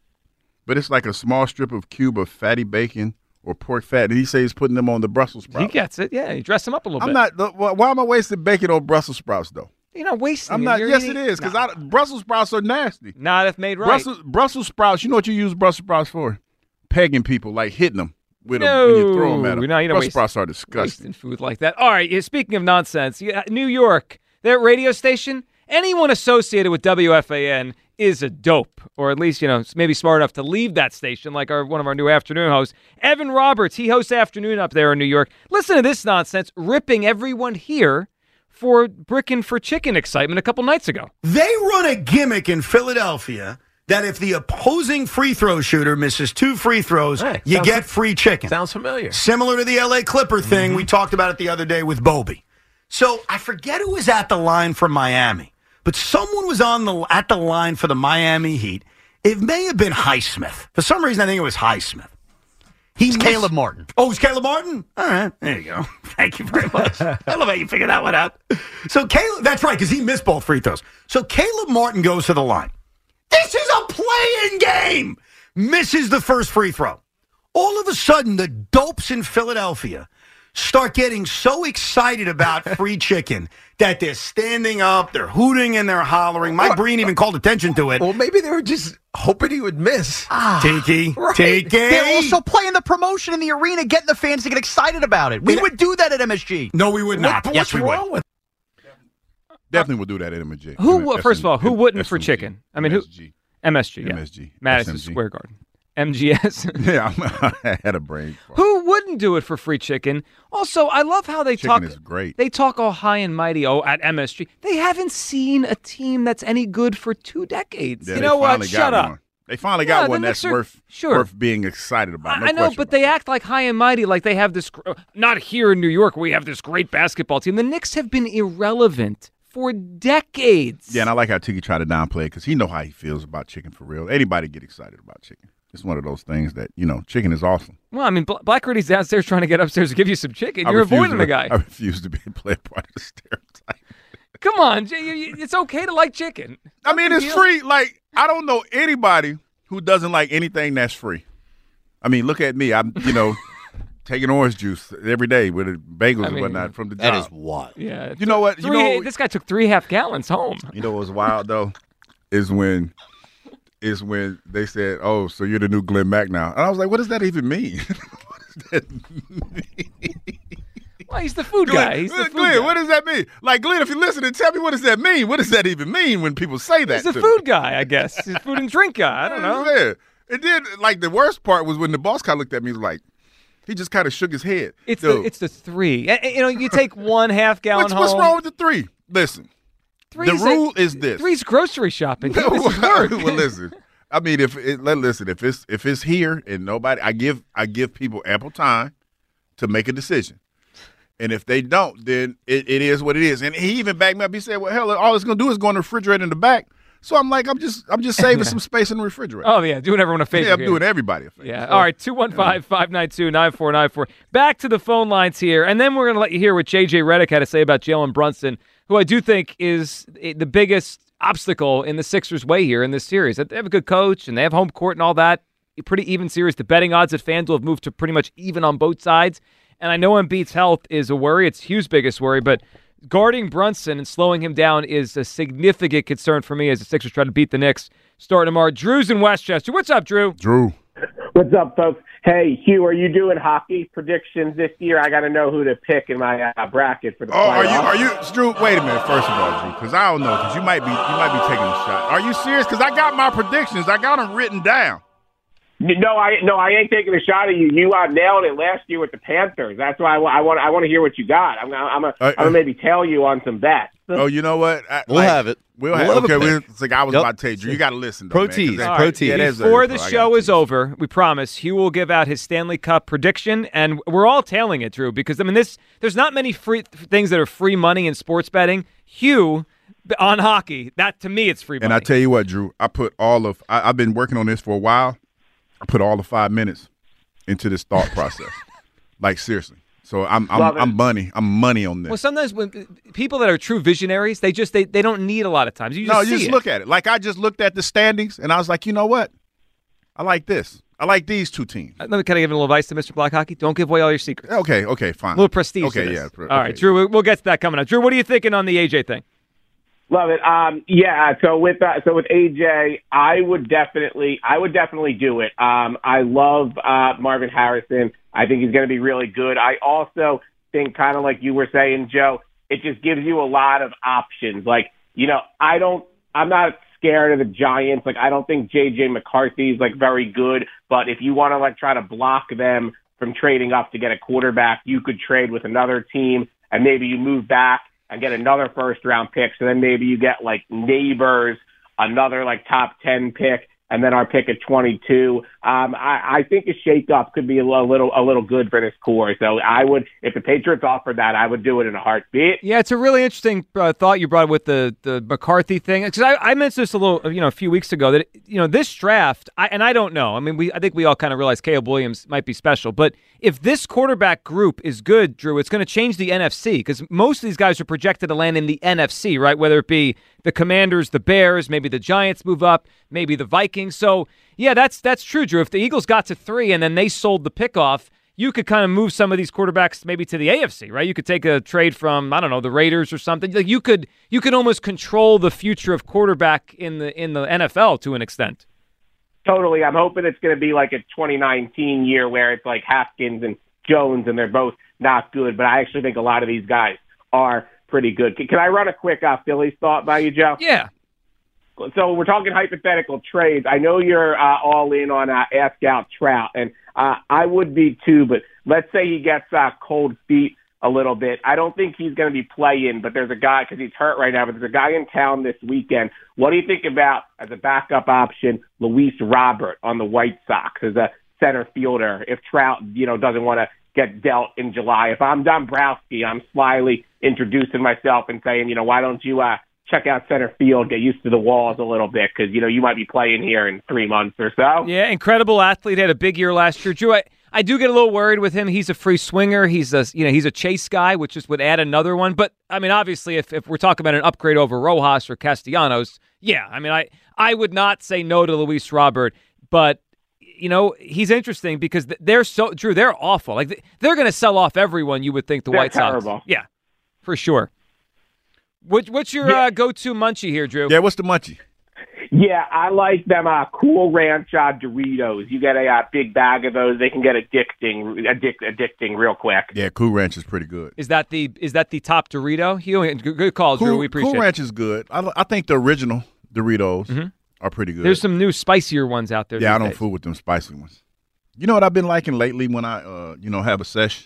but it's like a small strip of cube of fatty bacon or pork fat. And he says he's putting them on the Brussels sprouts. He gets it. Yeah, you dress them up a little I'm bit. not. Why am I wasting bacon on Brussels sprouts though? You're not wasting. I'm it. not. You're yes, eating, it is because nah. Brussels sprouts are nasty. Not if made right. Brussels, Brussels sprouts. You know what you use Brussels sprouts for? Pegging people, like hitting them with no, them when you throw them at them. No, you know, Brussels waste, sprouts are disgusting. Wasting food like that. All right, yeah, speaking of nonsense, yeah, New York, their radio station, anyone associated with W F A N is a dope, or at least, you know, maybe smart enough to leave that station like our one of our new afternoon hosts. Evan Roberts, he hosts Afternoon up there in New York. Listen to this nonsense, ripping everyone here for bricking for chicken excitement a couple nights ago. They run a gimmick in Philadelphia that if the opposing free throw shooter misses two free throws, hey, you get free chicken. Sounds familiar. Similar to the L A Clipper thing. Mm-hmm. We talked about it the other day with Bobby. So I forget who was at the line from Miami, but someone was on the at the line for the Miami Heat. It may have been Highsmith. For some reason, I think it was Highsmith. He's Caleb Martin. Oh, it's Caleb Martin? All right. There you go. Thank you very much. I love how you figured that one out. So Caleb, that's right, because he missed both free throws. So Caleb Martin goes to the line. This is a play-in game. Misses the first free throw. All of a sudden, the dopes in Philadelphia start getting so excited about free chicken that they're standing up, they're hooting and they're hollering. Mike Breen even called attention to it. Well, maybe they were just hoping he would miss. Ah, Tiki, right. Tiki. They're also playing the promotion in the arena, getting the fans to get excited about it. We would do that at M S G. No, we would not. What, yes, what's we wrong would. with Definitely would do that at M S G. Who, first of all, who wouldn't for chicken? I mean, who? M S G. M S G, yeah. M S G. Madison S M G. Square Garden. M G S. Yeah, I had a brain. Who wouldn't do it for free chicken? Also, I love how they chicken talk. Is great. They talk all high and mighty. Oh, at M S G, they haven't seen a team that's any good for two decades. Yeah, you they know what? finally got Shut up. one. They finally got Yeah, one the that's Knicks are- worth sure. worth being excited about. No I know, question but about they that. act like high and mighty, like they have this. gr- Not here in New York, where we have this great basketball team. The Knicks have been irrelevant for decades. Yeah, and I like how Tiki tried to downplay it because he know how he feels about chicken for real. Anybody get excited about chicken. It's one of those things that, you know, chicken is awesome. Well, I mean, Bla- Black Reddy's downstairs trying to get upstairs to give you some chicken. I You're refuse avoiding to, the guy. I refuse to be play a part of the stereotype. Come on, J- you- you- it's okay to like chicken. I mean, it's deal. free. Like, I don't know anybody who doesn't like anything that's free. I mean, look at me. I'm, you know, taking orange juice every day with the bagels I mean, and whatnot from the That job. is wild. Yeah, You know what? You Three, know, this guy took three half gallons home. You know what was wild though is when is when they said, "Oh, so you're the new Glenn Mack now," and I was like, "What does that even mean?" What does that mean? Well, he's the food Glenn, guy. He's the food Glenn, guy. what does that mean? Like, Glenn, if you're listening, tell me what does that mean? What does that even mean when people say that? He's the to food me? guy, I guess. He's the food and drink guy. I don't know. Yeah. And then, like, the worst part was when the boss kind of looked at me, he was like, he just kind of shook his head. It's Dude, the it's the three. Uh, You know, you take one half gallon what's, home. what's wrong with the three? Listen, Three's the rule a, is this. Three's grocery shopping. This is work. Well, listen. I mean, if it, let listen, if it's if it's here and nobody, I give I give people ample time to make a decision, and if they don't, then it, it is what it is. And he even backed me up. He said, "Well, hell, all it's gonna do is go in the refrigerator in the back." So I'm like, I'm just I'm just saving some space in the refrigerator. Oh yeah, doing everyone a favor. Yeah, I'm here. doing everybody a favor. Yeah. So, All right. Two one five five nine two nine four nine four. Back to the phone lines here, and then we're gonna let you hear what J J Redick had to say about Jalen Brunson, who I do think is the biggest obstacle in the Sixers' way here in this series. They have a good coach, and they have home court and all that. A pretty even series. The betting odds at FanDuel have moved to pretty much even on both sides. And I know Embiid's health is a worry. It's Hugh's biggest worry, but guarding Brunson and slowing him down is a significant concern for me as the Sixers try to beat the Knicks starting tomorrow. Drew's in Westchester. What's up, Drew? Drew. What's up, folks? Hey, Hugh, are you doing hockey predictions this year? I got to know who to pick in my uh, bracket for the Oh, are you? playoffs. Are you, Drew? Wait a minute. First of all, Drew, because I don't know, because you might be, you might be taking a shot. Are you serious? Because I got my predictions. I got them written down. No, I no, I ain't taking a shot at you. You uh, nailed it last year with the Panthers. That's why I, wa- I want. I want to hear what you got. I'm. I'm. I'm Uh, I'm gonna maybe tell you on some bets. Oh, you know what? I, We'll like, have it. We'll, We'll have, have a okay. pick. We'll, it's like I was Yep. about to tell you, Drew. You got to listen. Though, Pro man, 'cause tease. that- All Pro right, tease. Yeah, there's a- Before the I show gotta is over, we promise Hugh will give out his Stanley Cup prediction, and we're all tailing it, Drew, because I mean, this there's not many free things that are free money in sports betting. Hugh on hockey, that to me, it's free money. And I tell you what, Drew, I put all of. I, I've been working on this for a while. I put all the five minutes into this thought process. Like seriously. So I'm I'm Love it. I'm money. I'm money on this. Well, sometimes when people that are true visionaries, they just they, they don't need a lot of times. You just no, see you just it. look at it. Like I just looked at the standings and I was like, you know what? I like this. I like these two teams. Let me kind of give a little advice to Mister Black Hockey. Don't give away all your secrets. Okay, okay, fine. A little prestige. Okay, to this. yeah. pr- All right, okay. Drew. we- We'll get to that coming up. Drew, what are you thinking on the A J thing? Love it. Um, yeah. So with uh, so with A J, I would definitely, I would definitely do it. Um, I love uh, Marvin Harrison. I think he's going to be really good. I also think, kind of like you were saying, Joe, it just gives you a lot of options. Like, you know, I don't, I'm not scared of the Giants. Like, I don't think J J McCarthy is like very good. But if you want to like try to block them from trading up to get a quarterback, you could trade with another team, and maybe you move back and get another first round pick. So then maybe you get like Neighbors, another like top ten pick, and then our pick at twenty-two. Um, I, I think a shakeup could be a little, little, a little good for this core. So I would, if the Patriots offered that, I would do it in a heartbeat. Yeah, it's a really interesting uh, thought you brought with the the McCarthy thing. Because I, I mentioned this a little, you know, a few weeks ago that you know this draft, I, and I don't know. I mean, we I think we all kind of realize Caleb Williams might be special, but if this quarterback group is good, Drew, it's going to change the N F C because most of these guys are projected to land in the N F C, right? Whether it be the Commanders, the Bears, maybe the Giants move up, maybe the Vikings. So yeah, that's that's true, Drew. If the Eagles got to three and then they sold the pick off, you could kind of move some of these quarterbacks maybe to the A F C, right? You could take a trade from, I don't know, the Raiders or something. Like you could you could almost control the future of quarterback in the in the N F L to an extent. Totally. I'm hoping it's going to be like a twenty nineteen year where it's like Haskins and Jones, and they're both not good. But I actually think a lot of these guys are pretty good. Can, can I run a quick uh, Phillies thought by you, Joe? Yeah. So we're talking hypothetical trades. I know you're uh, all in on uh, ask out Trout, and uh, I would be too. But let's say he gets uh, cold feet a little bit. I don't think he's going to be playing, but there's a guy, because he's hurt right now, but there's a guy in town this weekend. What do you think about, as a backup option, Luis Robert on the White Sox as a center fielder if Trout, you know, doesn't want to get dealt in July? If I'm Dombrowski, I'm slyly introducing myself and saying, you know, why don't you uh, check out center field, get used to the walls a little bit, because, you know, you might be playing here in three months or so. Yeah, incredible athlete. Had a big year last year. Drew, I, I do get a little worried with him. He's a free swinger. He's a you know he's a chase guy, which just would add another one. But I mean, obviously, if, if we're talking about an upgrade over Rojas or Castellanos, yeah, I mean, I I would not say no to Luis Robert, but you know he's interesting because they're so Drew. They're awful. Like they're going to sell off everyone. You would think the They're White Sox. terrible. Yeah, for sure. What, what's your Yeah. uh, go-to munchie here, Drew? Yeah, what's the munchie? Yeah, I like them uh, Cool Ranch uh, Doritos. You get a uh, big bag of those; they can get addicting, addic- addicting real quick. Yeah, Cool Ranch is pretty good. Is that the is that the top Dorito? Hugh, good, good call, Drew. Cool, We appreciate Cool it. Ranch is good. I, I think the original Doritos Mhm. are pretty good. There's some new spicier ones out there. yeah, I these don't days. fool with them spicy ones. You know what I've been liking lately when I, uh, you know, have a sesh?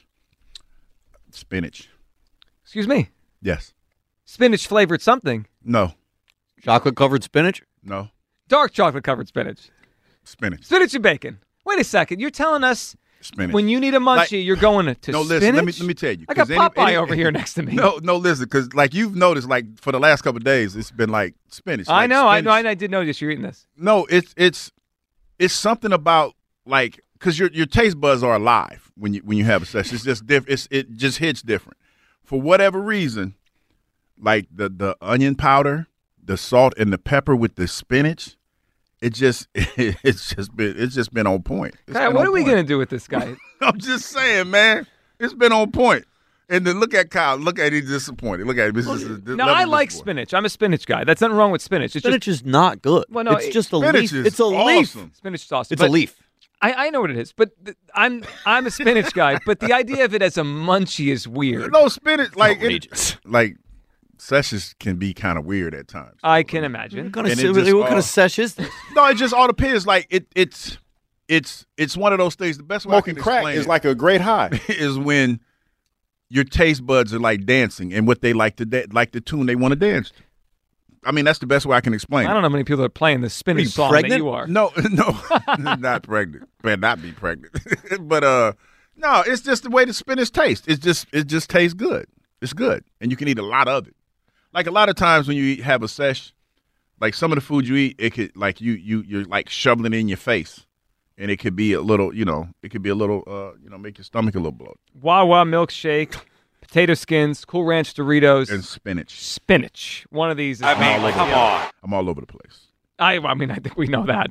Spinach. Excuse me. Yes. Spinach flavored something. No. Chocolate covered spinach? No. Dark chocolate covered spinach. Spinach. Spinach and bacon. Wait a second. You're telling us Spinach. when you need a munchie, Like- you're going to, to no, spinach? listen. Let me let me tell you. I got 'cause any- Popeye any- over here next to me. No, no, listen, because like you've noticed, like for the last couple of days, it's been like spinach. I like know. I spinach. know. I, I did notice you're eating this. No, it's it's it's something about like because your your taste buds are alive when you when you have a session. It's just diff- It's it just hits different for whatever reason. Like the the onion powder, the salt, and the pepper with the spinach. It just it's just been it's just been on point. It's Kyle, been what on are we point. going to do with this guy? I'm just saying, man. It's been on point. And then look at Kyle. Look at he's disappointed. Look at him. This is the no, level I of like disappointment. spinach. I'm a spinach guy. That's nothing wrong with spinach. It's Spinach just is not good. Well, no, it's it- just a spinach leaf. is It's a leaf. awesome. spinach sauce. It's But a leaf. I, I know what it is, but th- I'm I'm a spinach guy. But the idea of it as a munchie is weird. No spinach, like it, like sessions can be kind of weird at times. I can imagine. What kind of, And it se- just what all- kind of sesh is this? No, it just all depends. Like it, it's it's it's one of those things. The best way I Smoking can crack explain is it like a great high. is when your taste buds are like dancing and what they like to da- like the tune they want to dance to. I mean, that's the best way I can explain I it. don't know how many people are playing the spinach you song pregnant? that you are. No, no, not pregnant. Better not be pregnant. But uh, no, it's just the way the spinach tastes. It's just it just tastes good. It's good, and you can eat a lot of it. Like a lot of times when you eat, have a sesh, like some of the food you eat, it could like you you you're like shoveling it in your face, and it could be a little, you know, it could be a little, uh, you know, make your stomach a little bloated. Wawa milkshake, potato skins, Cool Ranch Doritos, And spinach. spinach. One of these. Is I mean, come on. I'm all over the place. I, I mean, I think we know that.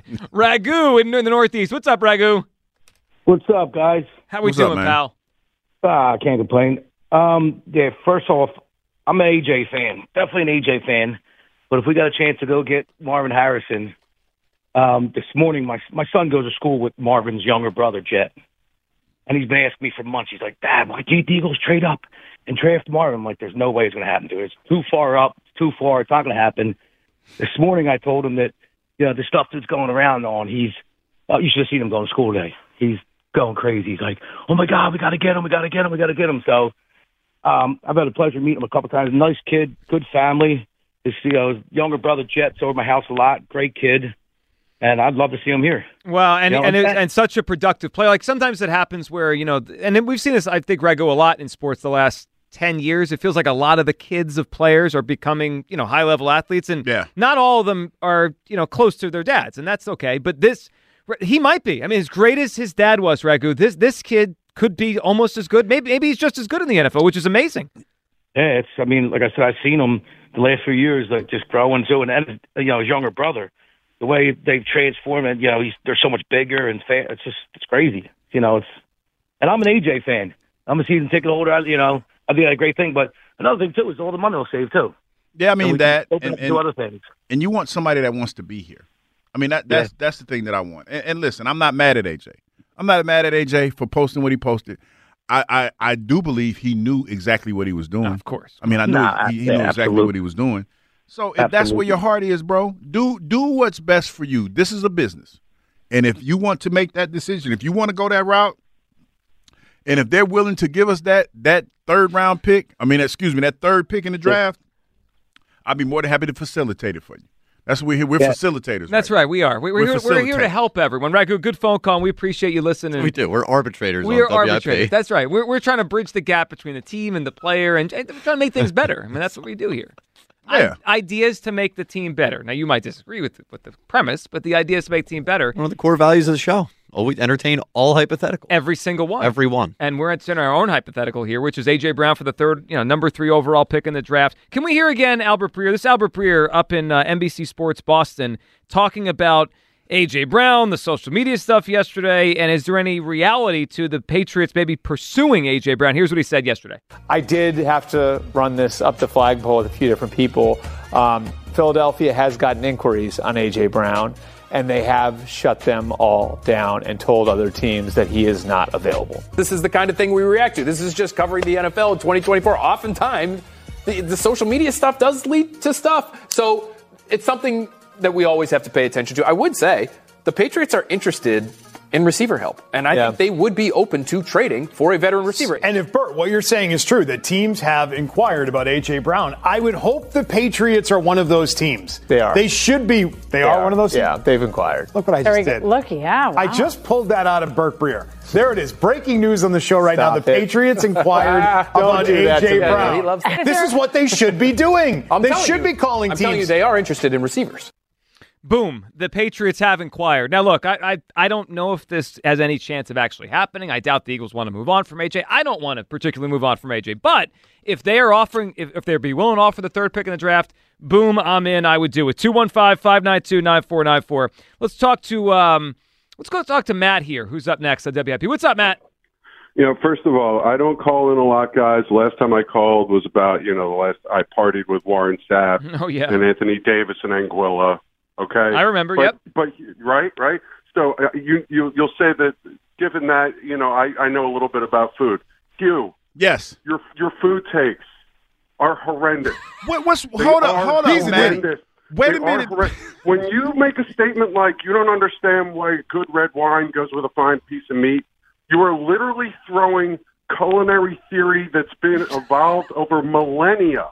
Ragu in, in the Northeast. What's up, Ragu? What's up, guys? How we What's up, doing, man? pal? Ah, I can't complain. Um, yeah, first off, I'm an A J fan. Definitely an A J fan. But if we got a chance to go get Marvin Harrison, um, this morning my my son goes to school with Marvin's younger brother, Jet. And he's been asking me for months. He's like, Dad, why can't the Eagles trade up and draft Marvin? I'm like, there's no way it's going to happen, dude. It's too far up. It's too far. It's not going to happen. This morning I told him that, you know, the stuff that's going around on, he's, oh, you should have seen him going to school today. He's going crazy. He's like, oh, my God, we got to get him. We got to get him. We got to get him. So um, I've had the pleasure of meeting him a couple times. Nice kid, good family. His, you know, his younger brother, Jet's over at my house a lot. Great kid. And I'd love to see him here. Well, and You know, and, it, that- and such a productive player. Like sometimes it happens where, you know, and then we've seen this, I think, Ragu, a lot in sports the last ten years. It feels like a lot of the kids of players are becoming, you know, high-level athletes. And Yeah. not all of them are, you know, close to their dads. And that's okay. But this, he might be. I mean, as great as his dad was, Ragu, this this kid could be almost as good. Maybe maybe he's just as good in the N F L, which is amazing. Yeah, it's. I mean, like I said, I've seen him the last few years, like just growing too, and then you know his younger brother, the way they've transformed, and you know he's they're so much bigger and fa- it's just it's crazy. You know, it's. And I'm an A J fan. I'm a season ticket holder. I- You know, I think that's a great thing. But another thing too is all the money will save too. Yeah, I mean So we that, can open and, up to and, other things. and you want somebody that wants to be here. I mean that that's that's the thing that I want. And, and listen, I'm not mad at A J. I'm not mad at A J for posting what he posted. I, I, I do believe he knew exactly what he was doing. Of course. I mean, I knew Nah, he, he yeah, knew exactly absolutely. what he was doing. So if that's where Absolutely. your heart is, bro, do do what's best for you. This is a business. And if you want to make that decision, if you want to go that route, and if they're willing to give us that that third round pick, I mean, excuse me, that third pick in the draft, I'd be more than happy to facilitate it for you. That's what we're here. We're Yeah. facilitators. That's right. We are. We, we're, We're here, we're here to facilitating. help everyone. Ragu, good phone call. We appreciate you listening. We do. We're arbitrators We on are W I P. arbitrators. That's right. We're we're trying to bridge the gap between the team and the player, and, and we're trying to make things better. I mean, that's what we do here. Yeah. I- ideas to make the team better. Now, you might disagree with with the premise, but the idea is to make the team better. One of the core values of the show. Always entertain all hypotheticals. Every single one. Every one. And we're at our own hypothetical here, which is A J Brown for the third, you know, number three overall pick in the draft. Can we hear again Albert Breer? This is Albert Breer up in uh, N B C Sports Boston talking about A J Brown, the social media stuff yesterday, and is there any reality to the Patriots maybe pursuing A J Brown? Here's what he said yesterday. I did have to run this up the flagpole with a few different people. Um, Philadelphia has gotten inquiries on A J Brown, and they have shut them all down and told other teams that he is not available. This is the kind of thing we react to. This is just covering the N F L in twenty twenty-four. Oftentimes, the, the social media stuff does lead to stuff. So it's something that we always have to pay attention to. I would say the Patriots are interested in receiver help, and I Yeah. think they would be open to trading for a veteran receiver. And if, Bert, what you're saying is true, that teams have inquired about A J Brown, I would hope the Patriots are one of those teams. They are. They should be. They, They are, are. one of those Yeah, teams? they've inquired. Look what I Very just good. did. Look, yeah. Wow. I just pulled that out of Bert Breer. There it is. Breaking news on the show right now. Stop The it. Patriots inquired Don't about do that A J to me. Brown. He loves that. This is what they should be doing. I'm they telling should you, be calling I'm teams. telling you, they are interested in receivers. Boom. The Patriots have inquired. Now, look, I, I I don't know if this has any chance of actually happening. I doubt the Eagles want to move on from A J. I don't want to particularly move on from A J. But if they are offering, if, if they'd be willing to offer the third pick in the draft, boom, I'm in. I would do it. two one five, five nine two, nine four nine four. Let's talk to um, let's go talk to Matt here, who's up next on W I P. What's up, Matt? You know, first of all, I don't call in a lot, guys. The last time I called was about, you know, the last I partied with Warren Sapp Oh, yeah. and Anthony Davis and Anguilla. Okay, I remember, But, yep. But right, right. So uh, you, you, you'll say that given that, you know, I, I know a little bit about food. Hugh. Yes. Your your food takes are horrendous. What, what's They hold are on, hold on, man. horrendous. Wait They a are minute. horrendous. When you make a statement like you don't understand why good red wine goes with a fine piece of meat, you are literally throwing culinary theory that's been evolved over millennia.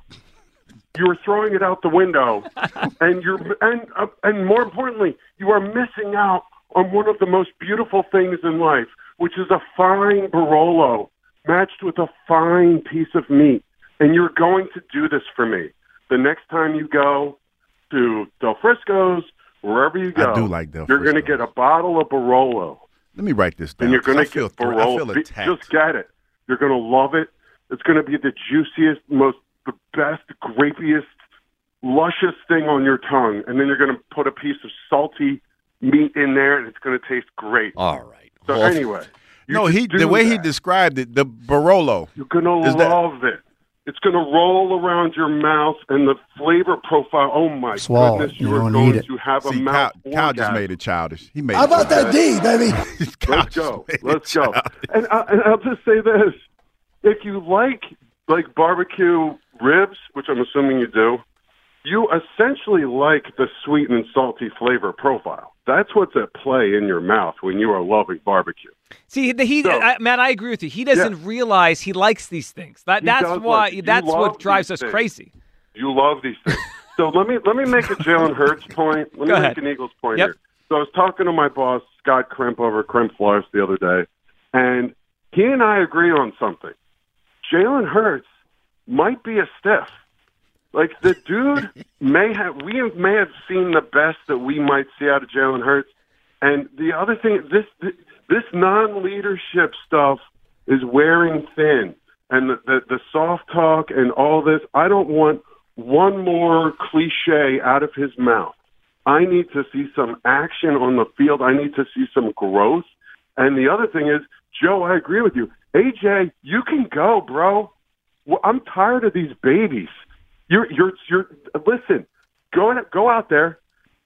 You are throwing it out the window, and you're and uh, and more importantly, you are missing out on one of the most beautiful things in life, which is a fine Barolo matched with a fine piece of meat. And you're going to do this for me the next time you go to Del Frisco's, wherever you go. I do like Del You're going to get a bottle of Barolo. Let me write this down. And you're going to 'cause I feel get thre- I Barolo. feel Be- attacked. Just get it. You're going to love it. It's going to be the juiciest, most, the best, grapiest, luscious thing on your tongue. And then you're going to put a piece of salty meat in there, and it's going to taste great. All right. So Well, anyway. you No, just he do the way he that. described it, the Barolo. You're going to Is that- love it. It's going to roll around your mouth, and the flavor profile, oh, my Swallow goodness, it. you You are don't going eat it. to have a See, mouth Kyle, Kyle just orgasm. made it childish. He made How it about that childish. D, baby? Kyle Let's just go. made it Let's go. childish. And, I, and I'll just say this. If you like like barbecue ribs, which I'm assuming you do, you essentially like the sweet and salty flavor profile. That's what's at play in your mouth when you are loving barbecue. See, the, he, So- I, Matt, I agree with you. He doesn't Yeah. realize he likes these things. That He that's does why like it. You that's love what drives these us things. crazy. You love these things. So let me let me make a Jalen Hurts point. Let me Go make ahead. an Eagles point Yep. here. So I was talking to my boss, Scott Krimp, over at Krimp Flores the other day, and he and I agree on something. Jalen Hurts might be a stiff. Like the dude may have we may have seen the best that we might see out of Jalen Hurts. And the other thing, this this non-leadership stuff is wearing thin, and the, the the soft talk and all this. I don't want one more cliche out of his mouth. I need to see some action on the field. I need to see some growth. And the other thing is, Joe, I agree with you. A J, you can go, bro. Well, I'm tired of these babies. You're you're you're. Listen, go go out there.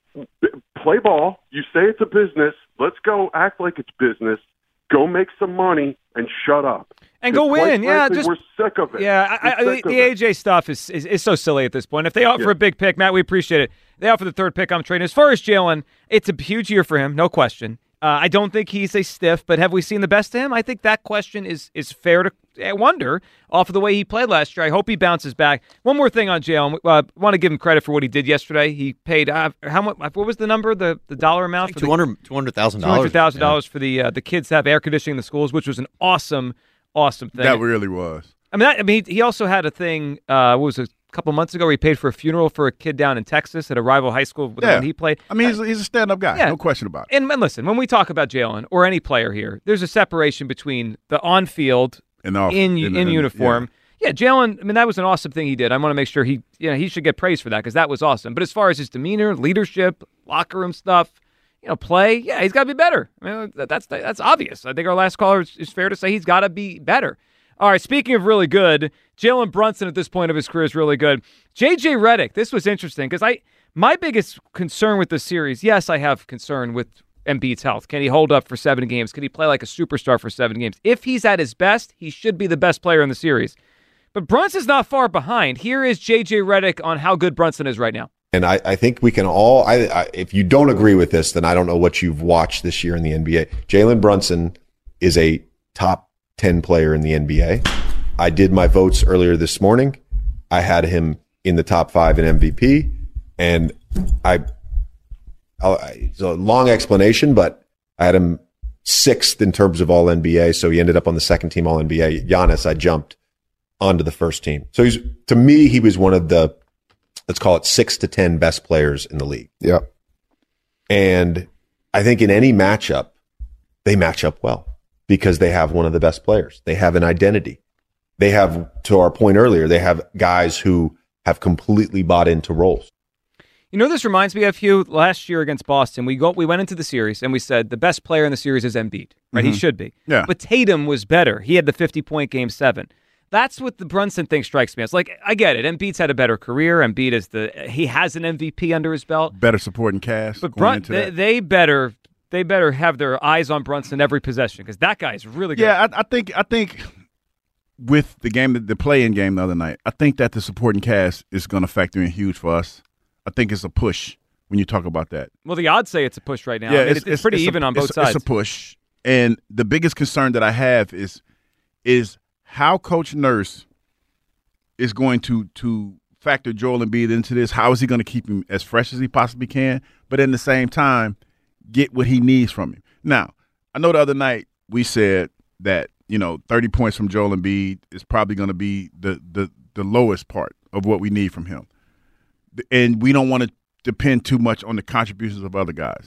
Play ball. You say it's a business. Let's go act like it's business. Go make some money and shut up. And go Quite win, yeah. frankly, Just we're sick of it. Yeah, I, I, We're sick the of A it. J stuff is, is is so silly at this point. If they offer Yeah. a big pick, Matt, we appreciate it. They offer the third pick. I'm trading. As far as Jalen, it's a huge year for him, no question. Uh, I don't think he's a stiff, but have we seen the best of him? I think that question is is fair to uh, wonder off of the way he played last year. I hope he bounces back. One more thing on Jalen. I uh, want to give him credit for what he did yesterday. He paid uh, how much? What was the number? The the dollar amount for two hundred two hundred thousand two dollars. hundred thousand dollars for the uh, the kids to have air conditioning in the schools, which was an awesome, awesome thing. That really was. I mean, that, I mean, he, he also had a thing. Uh, what was it? A couple months ago, where he paid for a funeral for a kid down in Texas at a rival high school Yeah. when he played. I mean, he's, he's a stand-up guy. Yeah. No question about it. And, and listen, when we talk about Jalen or any player here, there's a separation between the on-field And off- in in- in, in- uniform. Yeah, Jalen. I mean, that was an awesome thing he did. I want to make sure he, you know, he should get praise for that because that was awesome. But as far as his demeanor, leadership, locker room stuff, you know, play, yeah, he's got to be better. I mean, that, that's that's obvious. I think our last caller is, is fair to say he's got to be better. All right, speaking of really good, Jalen Brunson at this point of his career is really good. J J Redick, this was interesting because I my biggest concern with this series, yes, I have concern with Embiid's health. Can he hold up for seven games? Can he play like a superstar for seven games? If he's at his best, he should be the best player in the series. But Brunson's not far behind. Here is J J Redick on how good Brunson is right now. And I, I think we can all, I, I, if you don't agree with this, then I don't know what you've watched this year in the N B A. Jalen Brunson is a top ten player in the N B A. I did my votes earlier this morning. I had him in the top five in M V P. And I, I'll, it's a long explanation, but I had him sixth in terms of all N B A. So he ended up on the second team all N B A. Giannis, I jumped onto the first team. So he's, to me, he was one of the, let's call it six to ten best players in the league. Yep. And I think in any matchup, they match up well because they have one of the best players. They have an identity. They have, to our point earlier, they have guys who have completely bought into roles. You know, this reminds me of Hugh. Last year against Boston, we go we went into the series and we said the best player in the series is Embiid, right? Mhm. He should be. Yeah. But Tatum was better. He had the fifty-point game seven. That's what the Brunson thing strikes me as. Like, I get it. Embiid's had a better career. Embiid is the he has an M V P under his belt. Better supporting cast. But going Brun, into they, that. they better they better have their eyes on Brunson every possession because that guy is really good. Yeah, I, I think I think with the game, the play-in game the other night, I think that the supporting cast is going to factor in huge for us. I think it's a push when you talk about that. Well, the odds say it's a push right now. Yeah, I mean, it's, it's, it's pretty it's even a, on both it's, sides. It's a push, and the biggest concern that I have is is how Coach Nurse is going to to factor Joel Embiid into this. How is he going to keep him as fresh as he possibly can, but at the same time get what he needs from him? Now, I know the other night we said that, you know, thirty points from Joel Embiid is probably going to be the, the the lowest part of what we need from him. And we don't want to depend too much on the contributions of other guys.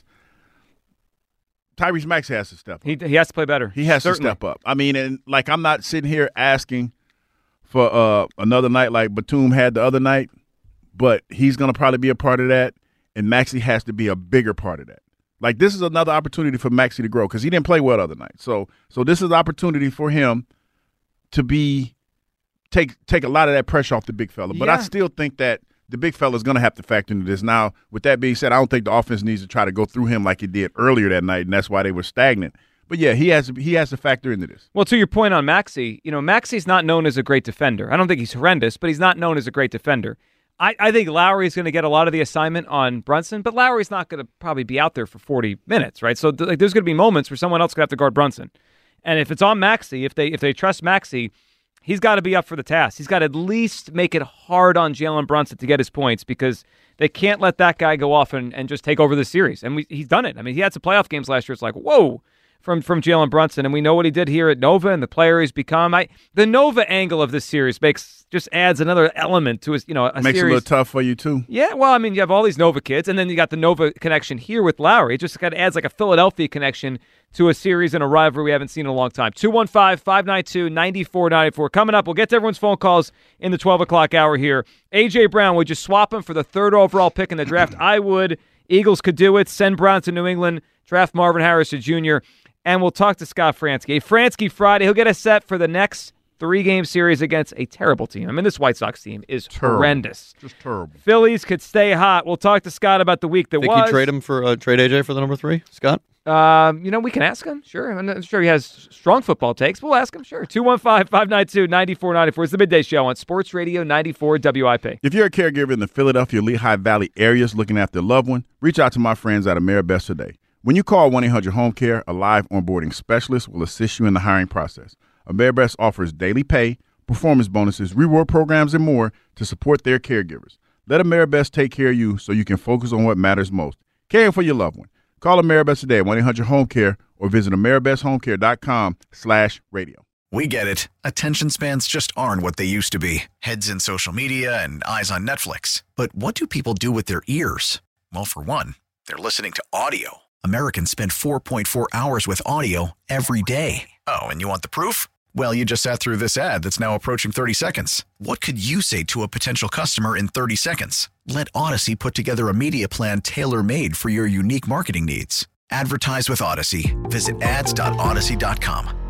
Tyrese Maxey has to step up. He, he has to play better. He has Certainly. to step up. I mean, and like I'm not sitting here asking for uh, another night like Batum had the other night, but he's going to probably be a part of that, and Maxey has to be a bigger part of that. Like, this is another opportunity for Maxey to grow because he didn't play well the other night. So so this is an opportunity for him to be take take a lot of that pressure off the big fella. But Yeah. I still think that the big fella is going to have to factor into this. Now, with that being said, I don't think the offense needs to try to go through him like it did earlier that night, and that's why they were stagnant. But, yeah, he has to, he has to factor into this. Well, to your point on Maxey, you know, Maxey's not known as a great defender. I don't think he's horrendous, but he's not known as a great defender. I, I think Lowry's going to get a lot of the assignment on Brunson, but Lowry's not going to probably be out there for forty minutes, right? So th- like, there's going to be moments where someone else is going to have to guard Brunson. And if it's on Maxey, if they if they trust Maxey, he's got to be up for the task. He's got to at least make it hard on Jalen Brunson to get his points because they can't let that guy go off and, and just take over the series. And we, he's done it. I mean, he had some playoff games last year. It's like, whoa, from from Jalen Brunson. And we know what he did here at Nova and the player he's become. I The Nova angle of this series makes just adds another element to his, you know, a Makes series. it a little tough for you, too. Yeah, well, I mean, you have all these Nova kids, and then you got the Nova connection here with Lowry. It just kind of adds like a Philadelphia connection to a series and a rivalry we haven't seen in a long time. two one five, five nine two, nine four nine four. Coming up, we'll get to everyone's phone calls in the twelve o'clock hour here. A J. Brown, would you swap him for the third overall pick in the draft? I would. Eagles could do it. Send Brown to New England. Draft Marvin Harrison Junior And we'll talk to Scott Fransky. A Fransky Friday. He'll get us set for the next three-game series against a terrible team. I mean, this White Sox team is Terrible. horrendous. Just terrible. Phillies could stay hot. We'll talk to Scott about the week that Think was. you trade him for uh, trade A J for the number three, Scott? Um, you know, we can ask him. Sure. I'm not sure he has strong football takes. We'll ask him. Sure. two one five, five nine two, nine four nine four. It's the Midday Show on Sports Radio ninety-four W I P. If you're a caregiver in the Philadelphia Lehigh Valley areas looking after a loved one, reach out to my friends at AmeriBest today. When you call one eight hundred home care, a live onboarding specialist will assist you in the hiring process. AmeriBest offers daily pay, performance bonuses, reward programs, and more to support their caregivers. Let AmeriBest take care of you so you can focus on what matters most, caring for your loved one. Call AmeriBest today at one eight hundred home care or visit ameribesthomecare.com slash radio. We get it. Attention spans just aren't what they used to be. Heads in social media and eyes on Netflix. But what do people do with their ears? Well, for one, they're listening to audio. Americans spend four point four hours with audio every day. Oh, and you want the proof? Well, you just sat through this ad that's now approaching thirty seconds. What could you say to a potential customer in thirty seconds? Let Odyssey put together a media plan tailor-made for your unique marketing needs. Advertise with Odyssey. Visit ads dot odyssey dot com.